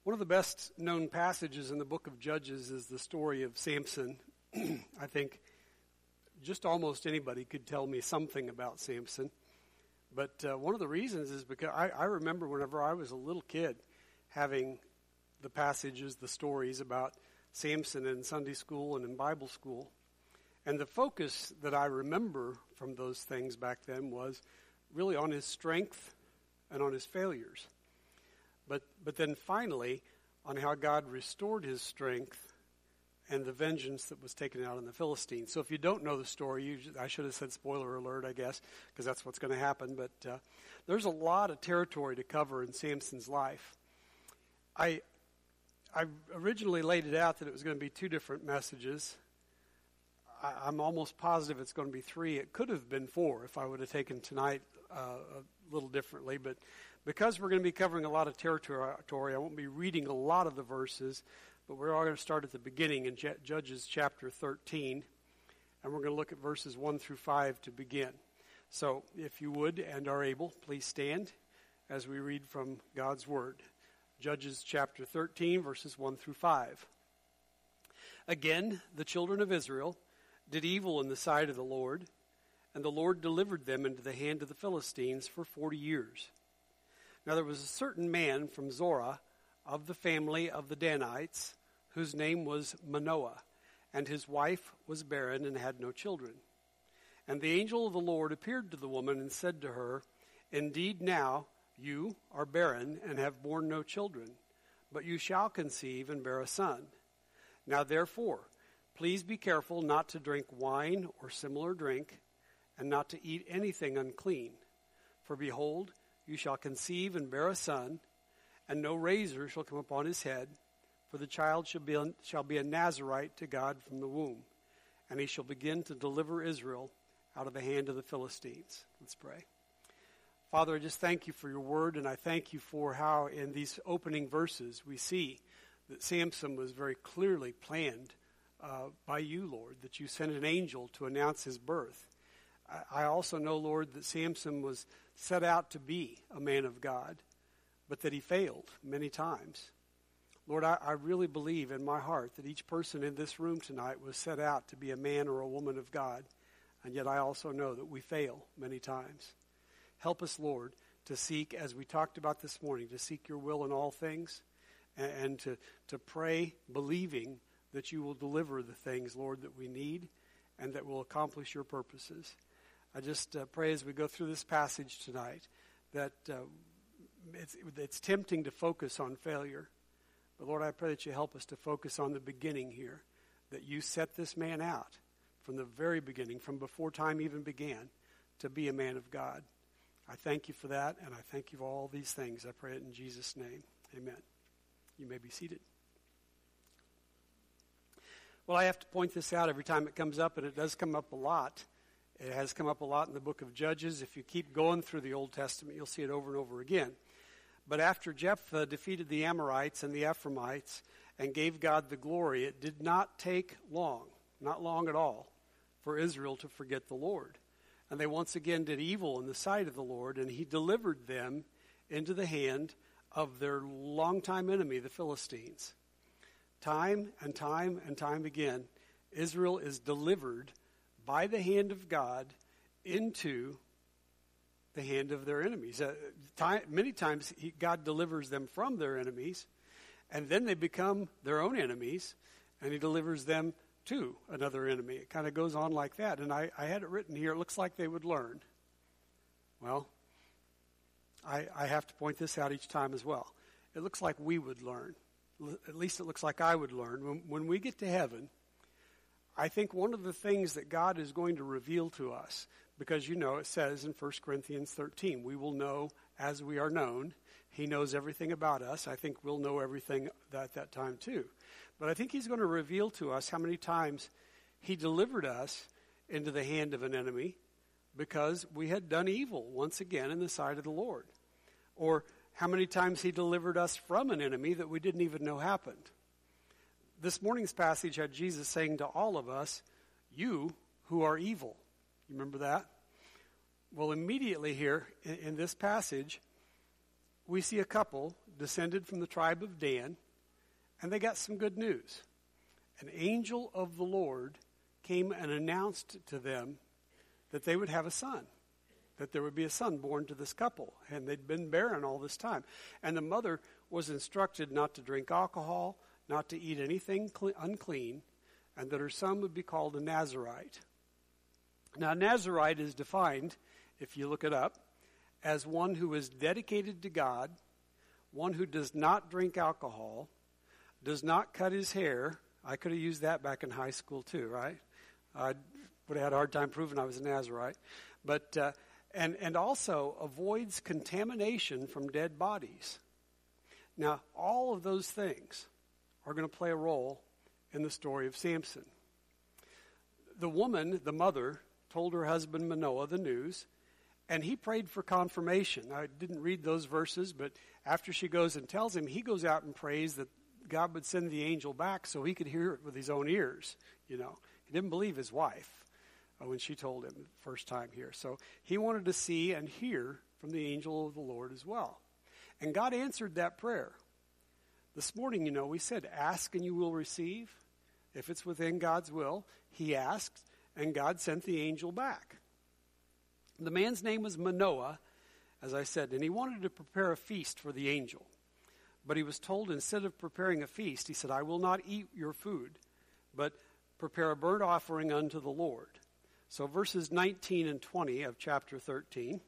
One of the best known passages in the book of Judges is the story of Samson. I think just almost anybody could tell me something about Samson. But one of the reasons is because I remember whenever I was a little kid having the passages, the stories about Samson in Sunday school and in Bible school. And the focus that I remember from those things back then was really on his strength and on his failures. But then finally, on how God restored his strength and the vengeance that was taken out on the Philistines. So if you don't know the story, I should have said spoiler alert, I guess, because that's what's going to happen. But there's a lot of territory to cover in Samson's life. I originally laid it out that it was going to be two different messages. I'm almost positive it's going to be three. It could have been four if I would have taken tonight a little differently, but because we're going to be covering a lot of territory, I won't be reading a lot of the verses, but we're all going to start at the beginning in Judges chapter 13, and we're going to look at verses 1 through 5 to begin. So if you would and are able, please stand as we read from God's Word. Judges chapter 13, verses 1 through 5. Again, the children of Israel did evil in the sight of the Lord, and the Lord delivered them into the hand of the Philistines for 40 years. Now there was a certain man from Zorah of the family of the Danites, whose name was Manoah, and his wife was barren and had no children. And the angel of the Lord appeared to the woman and said to her, Indeed now you are barren and have borne no children, but you shall conceive and bear a son. Now therefore, please be careful not to drink wine or similar drink, and not to eat anything unclean. For behold, you shall conceive and bear a son, and no razor shall come upon his head, for the child shall be a Nazirite to God from the womb, and he shall begin to deliver Israel out of the hand of the Philistines. Let's pray. Father, I just thank you for your word, and I thank you for how in these opening verses we see that Samson was very clearly planned by you, Lord, that you sent an angel to announce his birth. I also know, Lord, that Samson was set out to be a man of God, but that he failed many times. Lord, I really believe in my heart that each person in this room tonight was set out to be a man or a woman of God, and yet I also know that we fail many times. Help us, Lord, to seek, as we talked about this morning, to seek your will in all things, and to pray believing that you will deliver the things, Lord, that we need and that will accomplish your purposes. I just pray as we go through this passage tonight that it's tempting to focus on failure. But Lord, I pray that you help us to focus on the beginning here, that you set this man out from the very beginning, from before time even began, to be a man of God. I thank you for that, and I thank you for all these things. I pray it in Jesus' name. Amen. You may be seated. Well, I have to point this out every time it comes up, and it does come up a lot. It has come up a lot in the book of Judges. If you keep going through the Old Testament, you'll see it over and over again. But after Jephthah defeated the Amorites and the Ephraimites and gave God the glory, it did not take long, not long at all, for Israel to forget the Lord. And they once again did evil in the sight of the Lord, and he delivered them into the hand of their longtime enemy, the Philistines. Time and time and time again, Israel is delivered by the hand of God into the hand of their enemies. Many times God delivers them from their enemies, and then they become their own enemies, and he delivers them to another enemy. It kind of goes on like that. And I had it written here, it looks like they would learn. Well, I have to point this out each time as well. It looks like we would learn. At least it looks like I would learn. When we get to heaven, I think one of the things that God is going to reveal to us, because you know it says in 1 Corinthians 13, we will know as we are known. He knows everything about us. I think we'll know everything at that time too. But I think he's going to reveal to us how many times he delivered us into the hand of an enemy because we had done evil once again in the sight of the Lord. Or how many times he delivered us from an enemy that we didn't even know happened. This morning's passage had Jesus saying to all of us, you who are evil. You remember that? Well, immediately here in this passage, we see a couple descended from the tribe of Dan, and they got some good news. An angel of the Lord came and announced to them that they would have a son, that there would be a son born to this couple, and they'd been barren all this time. And the mother was instructed not to drink alcohol, not to eat anything unclean, and that her son would be called a Nazirite. Now, Nazirite is defined, if you look it up, as one who is dedicated to God, one who does not drink alcohol, does not cut his hair. I could have used that back in high school too, right? I would have had a hard time proving I was a Nazirite. But and also avoids contamination from dead bodies. Now, all of those things are going to play a role in the story of Samson. The woman, the mother, told her husband Manoah the news, and he prayed for confirmation. I didn't read those verses, but after she goes and tells him, he goes out and prays that God would send the angel back so he could hear it with his own ears. You know, he didn't believe his wife when she told him the first time here. So he wanted to see and hear from the angel of the Lord as well. And God answered that prayer. This morning, you know, we said, ask and you will receive. If it's within God's will, he asked, and God sent the angel back. The man's name was Manoah, as I said, and he wanted to prepare a feast for the angel. But he was told, instead of preparing a feast, he said, I will not eat your food, but prepare a burnt offering unto the Lord. So verses 19 and 20 of chapter 13.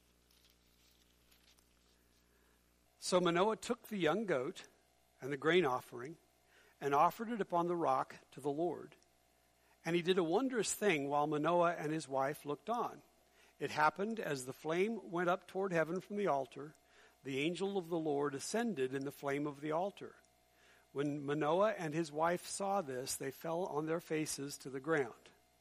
So Manoah took the young goat and the grain offering and offered it upon the rock to the Lord. And he did a wondrous thing while Manoah and his wife looked on. It happened as the flame went up toward heaven from the altar, the angel of the Lord ascended in the flame of the altar. When Manoah and his wife saw this, they fell on their faces to the ground.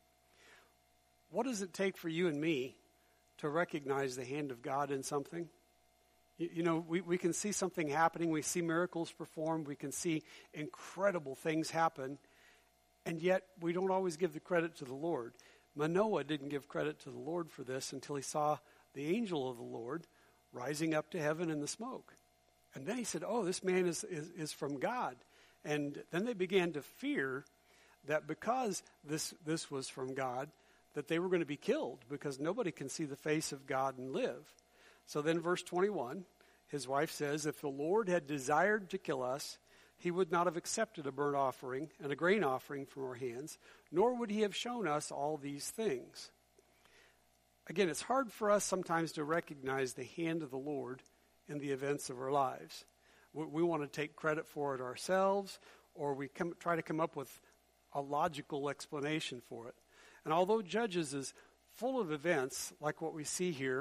What does it take for you and me to recognize the hand of God in something? You know, we can see something happening. We see miracles performed. We can see incredible things happen. And yet, we don't always give the credit to the Lord. Manoah didn't give credit to the Lord for this until he saw the angel of the Lord rising up to heaven in the smoke. And then he said, oh, this man is from God. And then they began to fear that because this was from God, that they were going to be killed, because nobody can see the face of God and live. So then verse 21, his wife says, if the Lord had desired to kill us, he would not have accepted a burnt offering and a grain offering from our hands, nor would he have shown us all these things. Again, it's hard for us sometimes to recognize the hand of the Lord in the events of our lives. We want to take credit for it ourselves, or we try to come up with a logical explanation for it. And although Judges is full of events like what we see here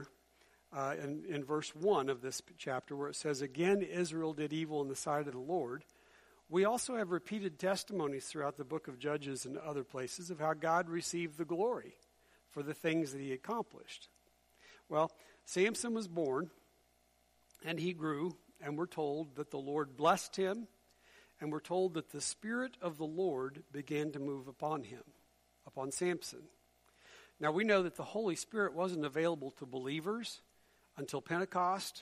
in verse 1 of this chapter, where it says, again, Israel did evil in the sight of the Lord, we also have repeated testimonies throughout the book of Judges and other places of how God received the glory for the things that he accomplished. Well, Samson was born, and he grew, and we're told that the Lord blessed him, and we're told that the Spirit of the Lord began to move upon him, upon Samson. Now, we know that the Holy Spirit wasn't available to believers until Pentecost.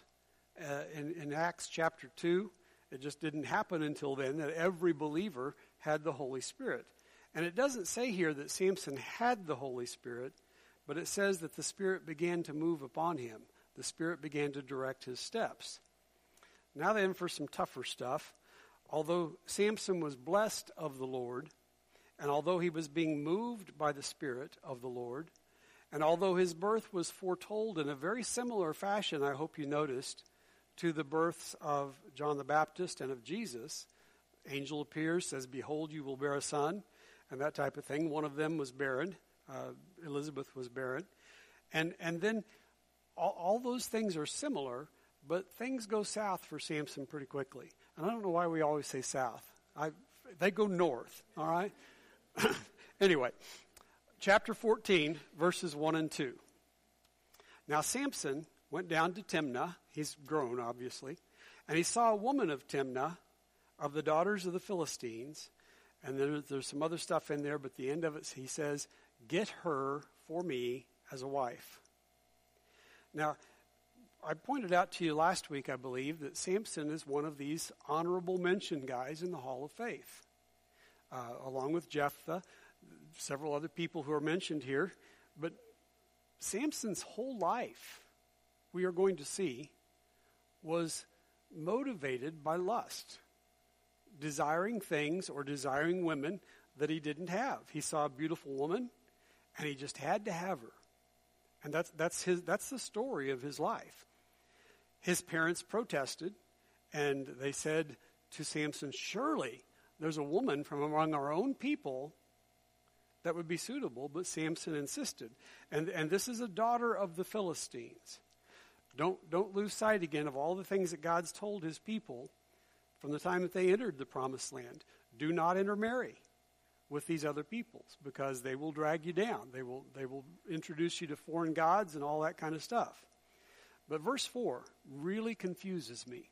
In Acts chapter 2, it just didn't happen until then that every believer had the Holy Spirit. And it doesn't say here that Samson had the Holy Spirit, but it says that the Spirit began to move upon him. The Spirit began to direct his steps. Now then, for some tougher stuff. Although Samson was blessed of the Lord, and although he was being moved by the Spirit of the Lord, and although his birth was foretold in a very similar fashion, I hope you noticed, to the births of John the Baptist and of Jesus, angel appears, says, behold, you will bear a son, and that type of thing. One of them was barren. Elizabeth was barren. And then all those things are similar, but things go south for Samson pretty quickly. And I don't know why we always say south. They go north, all right? Anyway, chapter 14, verses 1 and 2. Now Samson went down to Timnah. He's grown, obviously. And he saw a woman of Timnah, of the daughters of the Philistines. And there's some other stuff in there, but the end of it, he says, get her for me as a wife. Now, I pointed out to you last week, I believe, that Samson is one of these honorable mention guys in the Hall of Faith, along with Jephthah, several other people who are mentioned here. But Samson's whole life, we are going to see, was motivated by lust, desiring things or desiring women that he didn't have. He saw a beautiful woman, and he just had to have her. And that's the story of his life. His parents protested, and they said to Samson, surely there's a woman from among our own people that would be suitable, but Samson insisted. And this is a daughter of the Philistines. Don't lose sight again of all the things that God's told his people from the time that they entered the promised land. Do not intermarry with these other peoples, because they will drag you down. They will introduce you to foreign gods and all that kind of stuff. But verse 4 really confuses me.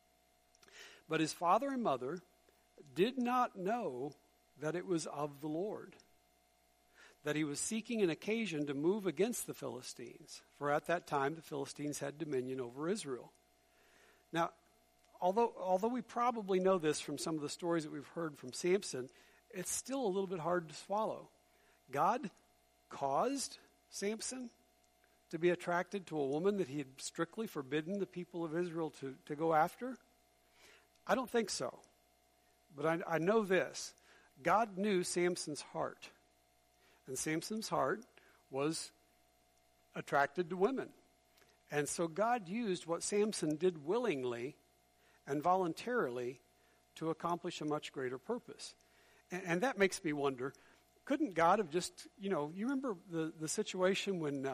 But his father and mother did not know that it was of the Lord, that he was seeking an occasion to move against the Philistines. For at that time the Philistines had dominion over Israel. Now, although we probably know this from some of the stories that we've heard from Samson, it's still a little bit hard to swallow. God caused Samson to be attracted to a woman that he had strictly forbidden the people of Israel to go after? I don't think so. But I know this. God knew Samson's heart. And Samson's heart was attracted to women. And so God used what Samson did willingly and voluntarily to accomplish a much greater purpose. And that makes me wonder, couldn't God have just, you remember the situation when,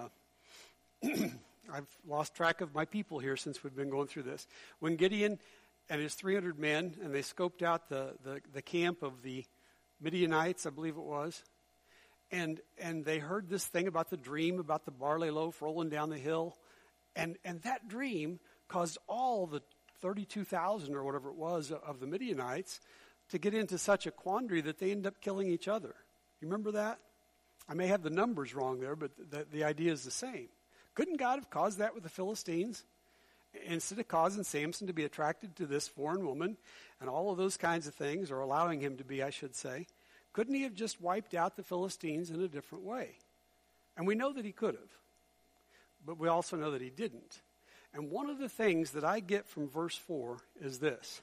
I've lost track of my people here since we've been going through this, when Gideon and his 300 men, and they scoped out the camp of the Midianites, I believe it was, and they heard this thing about the dream about the barley loaf rolling down the hill, and that dream caused all the 32,000 or whatever it was of the Midianites to get into such a quandary that they end up killing each other. You remember that? I may have the numbers wrong there, but the idea is the same. Couldn't God have caused that with the Philistines? Instead of causing Samson to be attracted to this foreign woman and all of those kinds of things, or allowing him to be, I should say, couldn't he have just wiped out the Philistines in a different way? And we know that he could have, but we also know that he didn't. And one of the things that I get from verse 4 is this: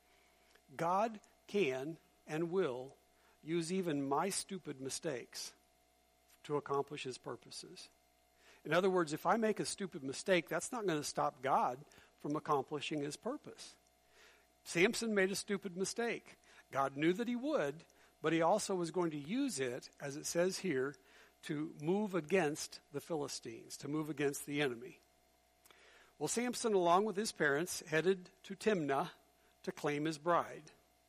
God can and will use even my stupid mistakes to accomplish his purposes. In other words, if I make a stupid mistake, that's not going to stop God from accomplishing his purpose. Samson made a stupid mistake. God knew that he would, but he also was going to use it, as it says here, to move against the Philistines, to move against the enemy. Well, Samson, along with his parents, headed to Timnah to claim his bride.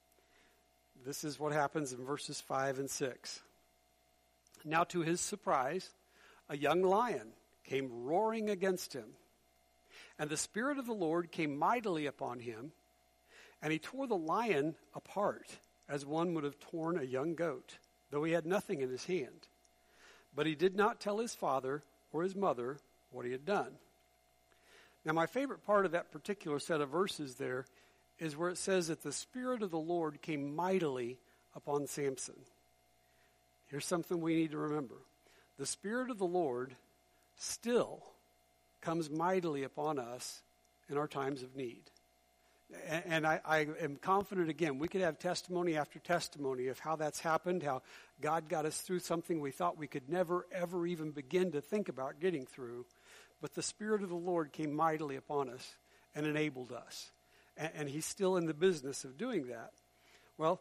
This is what happens in verses 5 and 6. Now, to his surprise, a young lion came roaring against him. And the Spirit of the Lord came mightily upon him, and he tore the lion apart, as one would have torn a young goat, though he had nothing in his hand. But he did not tell his father or his mother what he had done. Now, my favorite part of that particular set of verses there is where it says that the Spirit of the Lord came mightily upon Samson. Here's something we need to remember. The Spirit of the Lord still comes mightily upon us in our times of need. And I am confident, again, we could have testimony after testimony of how that's happened, how God got us through something we thought we could never, ever even begin to think about getting through. But the Spirit of the Lord came mightily upon us and enabled us. And he's still in the business of doing that. Well,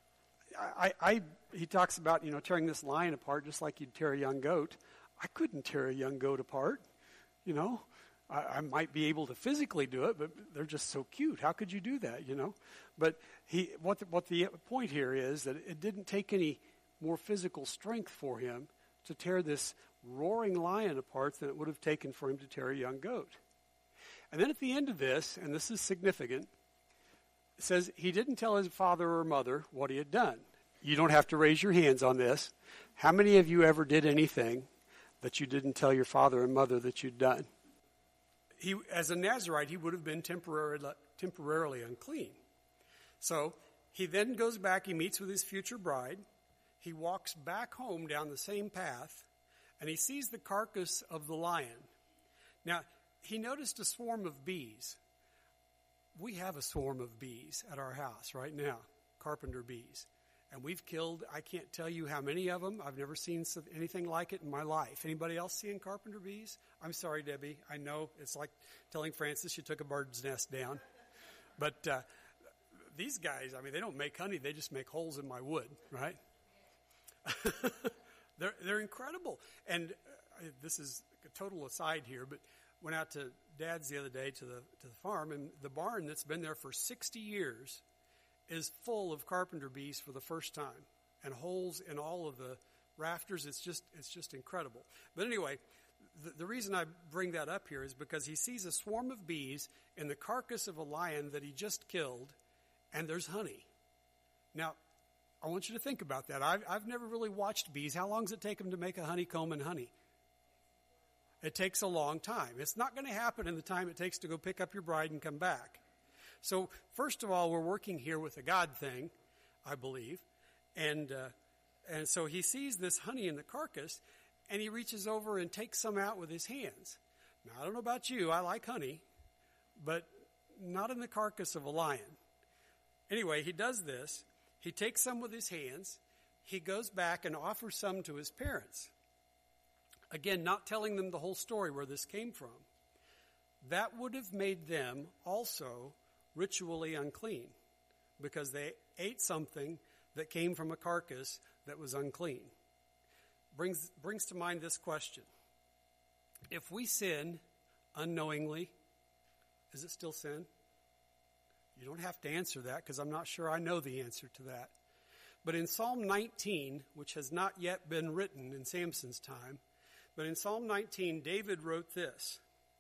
he talks about, tearing this lion apart just like you'd tear a young goat. I couldn't tear a young goat apart, I might be able to physically do it, but they're just so cute. How could you do that, But what the point here is that it didn't take any more physical strength for him to tear this roaring lion apart than it would have taken for him to tear a young goat. And then at the end of this, and this is significant, it says he didn't tell his father or mother what he had done. You don't have to raise your hands on this. How many of you ever did anything that you didn't tell your father and mother that you'd done? as a Nazirite, he would have been temporarily unclean. So he then goes back, he meets with his future bride. He walks back home down the same path, and he sees the carcass of the lion. Now, he noticed a swarm of bees. We have a swarm of bees at our house right now, carpenter bees. And we've killed, I can't tell you how many of them. I've never seen anything like it in my life. Anybody else seeing carpenter bees? I'm sorry, Debbie. I know it's like telling Francis you took a bird's nest down. But these guys, I mean, they don't make honey. They just make holes in my wood, right? They're incredible. And this is a total aside here, but went out to Dad's the other day to the farm, and the barn that's been there for 60 years is full of carpenter bees for the first time, and holes in all of the rafters. It's just incredible. But anyway, the reason I bring that up here is because he sees a swarm of bees in the carcass of a lion that he just killed, and there's honey. Now, I want you to think about that. I've never really watched bees. How long does it take them to make a honeycomb and honey? It takes a long time. It's not going to happen in the time it takes to go pick up your bride and come back. So, first of all, we're working here with a God thing, I believe. And so he sees this honey in the carcass, and he reaches over and takes some out with his hands. Now, I don't know about you. I like honey, but not in the carcass of a lion. Anyway, he does this. He takes some with his hands. He goes back and offers some to his parents. Again, not telling them the whole story where this came from. That would have made them also ritually unclean because they ate something that came from a carcass that was unclean. Brings to mind this question. If we sin unknowingly, is it still sin? You don't have to answer that because I'm not sure I know the answer to that. But in Psalm 19, which has not yet been written in Samson's time, but in Psalm 19, David wrote this.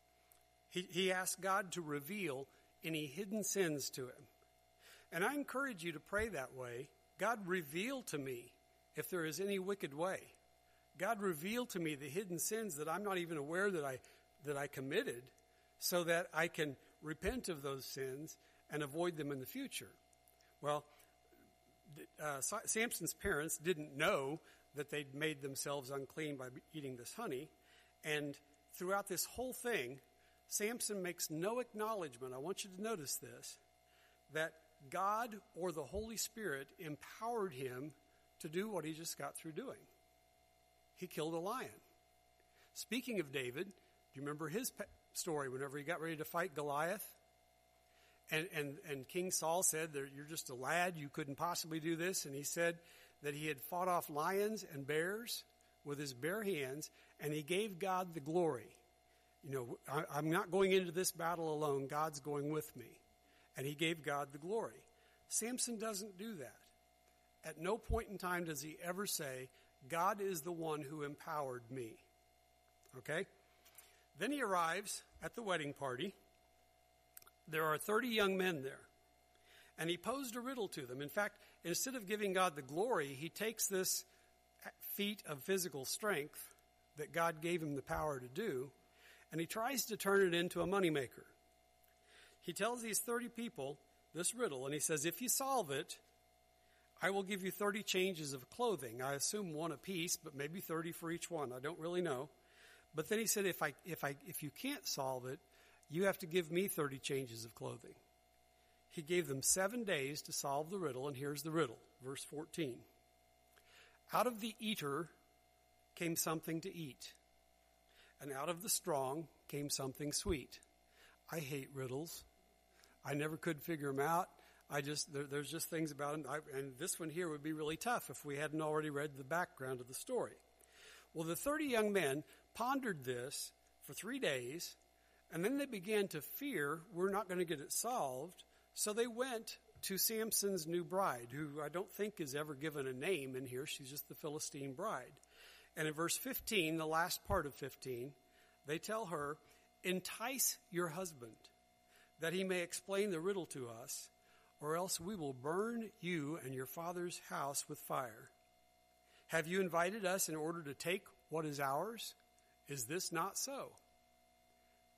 He asked God to reveal any hidden sins to him. And I encourage you to pray that way. God, reveal to me if there is any wicked way. God, reveal to me the hidden sins that I'm not even aware that I committed so that I can repent of those sins and avoid them in the future. Well, Samson's parents didn't know that they'd made themselves unclean by eating this honey. And throughout this whole thing, Samson makes no acknowledgement, I want you to notice this, that God or the Holy Spirit empowered him to do what he just got through doing. He killed a lion. Speaking of David, do you remember his story whenever he got ready to fight Goliath? And King Saul said, you're just a lad, you couldn't possibly do this. And he said that he had fought off lions and bears with his bare hands, and he gave God the glory. You know, I'm not going into this battle alone. God's going with me. And he gave God the glory. Samson doesn't do that. At no point in time does he ever say, God is the one who empowered me. Okay? Then he arrives at the wedding party. There are 30 young men there. And he posed a riddle to them. In fact, instead of giving God the glory, he takes this feat of physical strength that God gave him the power to do, and he tries to turn it into a moneymaker. He tells these 30 people this riddle, and he says, if you solve it, I will give you 30 changes of clothing. I assume one apiece, but maybe 30 for each one. I don't really know. But then he said, if you can't solve it, you have to give me 30 changes of clothing. He gave them 7 days to solve the riddle, and here's the riddle, verse 14. Out of the eater came something to eat, and out of the strong came something sweet. I hate riddles. I never could figure them out. There's just things about them. And this one here would be really tough if we hadn't already read the background of the story. Well, the 30 young men pondered this for 3 days, and then they began to fear we're not going to get it solved. So they went to Samson's new bride, who I don't think is ever given a name in here. She's just the Philistine bride. And in verse 15, the last part of 15, they tell her, entice your husband, that he may explain the riddle to us, or else we will burn you and your father's house with fire. Have you invited us in order to take what is ours? Is this not so?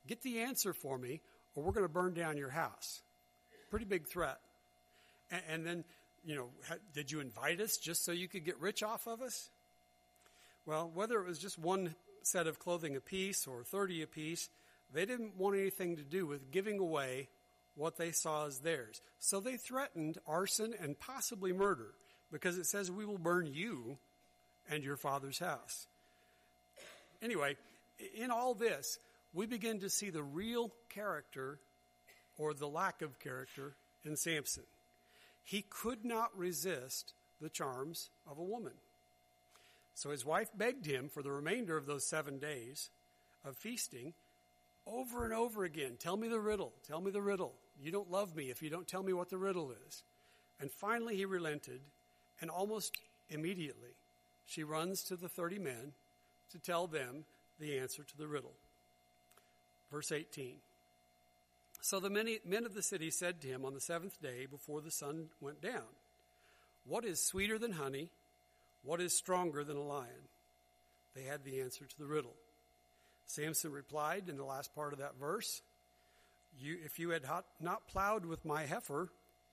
Get the answer for me, or we're going to burn down your house. Pretty big threat. And then, did you invite us just so you could get rich off of us? Well, whether it was just one set of clothing apiece or 30 apiece, they didn't want anything to do with giving away what they saw as theirs. So they threatened arson and possibly murder, because it says, we will burn you and your father's house. Anyway, in all this, we begin to see the real character, or the lack of character, in Samson. He could not resist the charms of a woman. So his wife begged him for the remainder of those 7 days of feasting over and over again. Tell me the riddle. Tell me the riddle. You don't love me if you don't tell me what the riddle is. And finally he relented, and almost immediately she runs to the 30 men to tell them the answer to the riddle. Verse 18. So the men of the city said to him on the 7th day before the sun went down, what is sweeter than honey? What is stronger than a lion? They had the answer to the riddle. Samson replied in the last part of that verse, if you had not plowed with my heifer,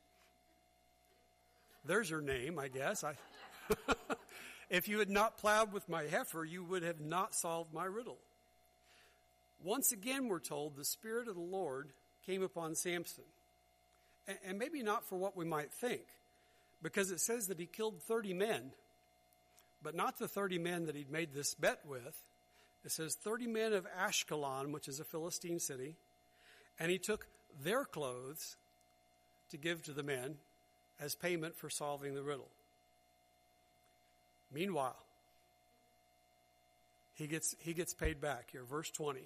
there's your name, I guess. If you had not plowed with my heifer, you would have not solved my riddle. Once again, we're told, the Spirit of the Lord came upon Samson. And maybe not for what we might think, because it says that he killed 30 men, but not the 30 men that he'd made this bet with. It says 30 men of Ashkelon, which is a Philistine city, and he took their clothes to give to the men as payment for solving the riddle. Meanwhile, he gets paid back here. Verse 20.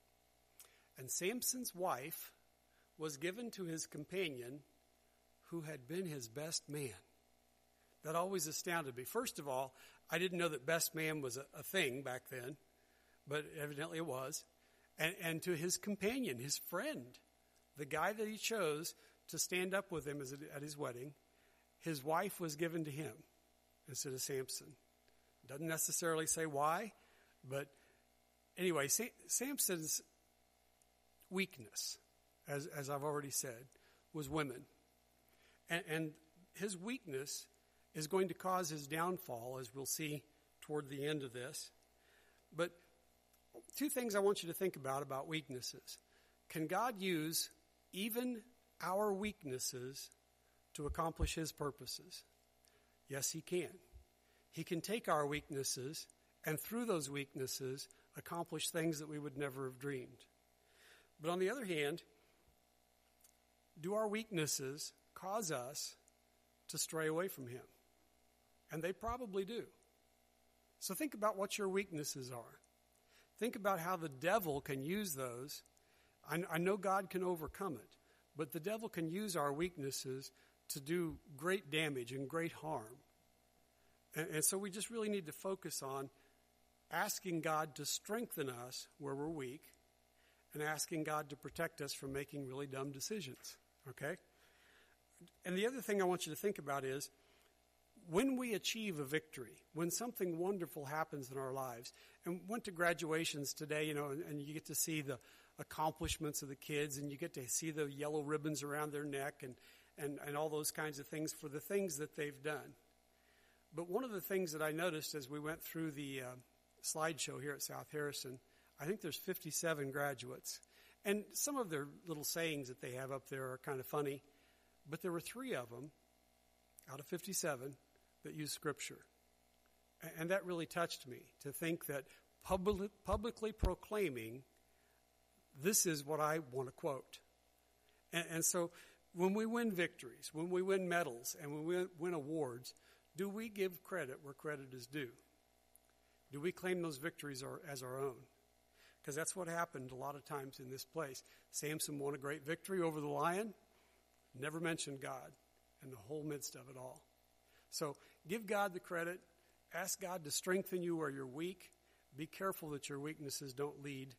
And Samson's wife was given to his companion who had been his best man. That always astounded me. First of all, I didn't know that best man was a thing back then, but evidently it was. And to his companion, his friend, the guy that he chose to stand up with him at his wedding, his wife was given to him instead of Samson. Doesn't necessarily say why, but anyway, Samson's weakness, as I've already said, was women. And his weakness is going to cause his downfall, as we'll see toward the end of this. But two things I want you to think about weaknesses. Can God use even our weaknesses to accomplish his purposes? Yes, he can. He can take our weaknesses and through those weaknesses accomplish things that we would never have dreamed. But on the other hand, do our weaknesses cause us to stray away from him? And they probably do. So think about what your weaknesses are. Think about how the devil can use those. I know God can overcome it, but the devil can use our weaknesses to do great damage and great harm. And so we just really need to focus on asking God to strengthen us where we're weak and asking God to protect us from making really dumb decisions, okay? And the other thing I want you to think about is when we achieve a victory, when something wonderful happens in our lives, and went to graduations today, and you get to see the accomplishments of the kids, and you get to see the yellow ribbons around their neck and all those kinds of things for the things that they've done. But one of the things that I noticed as we went through the slideshow here at South Harrison, I think there's 57 graduates. And some of their little sayings that they have up there are kind of funny. But there were 3 of them out of 57 that used Scripture. And that really touched me, to think that publicly proclaiming, this is what I want to quote. And so when we win victories, when we win medals, and when we win awards, do we give credit where credit is due? Do we claim those victories as our own? Because that's what happened a lot of times in this place. Samson won a great victory over the lion, never mentioned God in the whole midst of it all. So give God the credit. Ask God to strengthen you where you're weak. Be careful that your weaknesses don't lead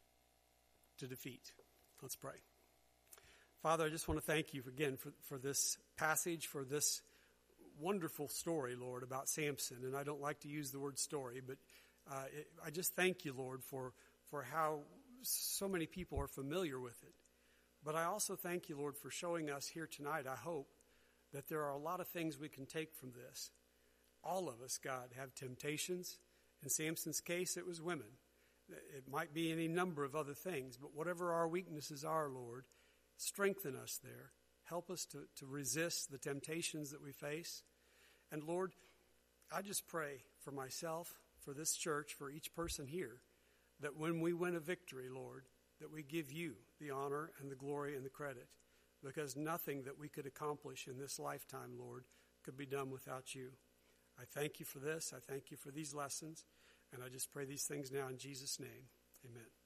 to defeat. Let's pray. Father, I just want to thank you again for this passage, for this wonderful story, Lord, about Samson. And I don't like to use the word story, but I just thank you, Lord, for how so many people are familiar with it. But I also thank you, Lord, for showing us here tonight, I hope, that there are a lot of things we can take from this. All of us, God, have temptations. In Samson's case, it was women. It might be any number of other things, but whatever our weaknesses are, Lord, strengthen us there. Help us to resist the temptations that we face. And Lord, I just pray for myself, for this church, for each person here, that when we win a victory, Lord, that we give you the honor and the glory and the credit, because nothing that we could accomplish in this lifetime, Lord, could be done without you. I thank you for this. I thank you for these lessons. And I just pray these things now in Jesus' name. Amen.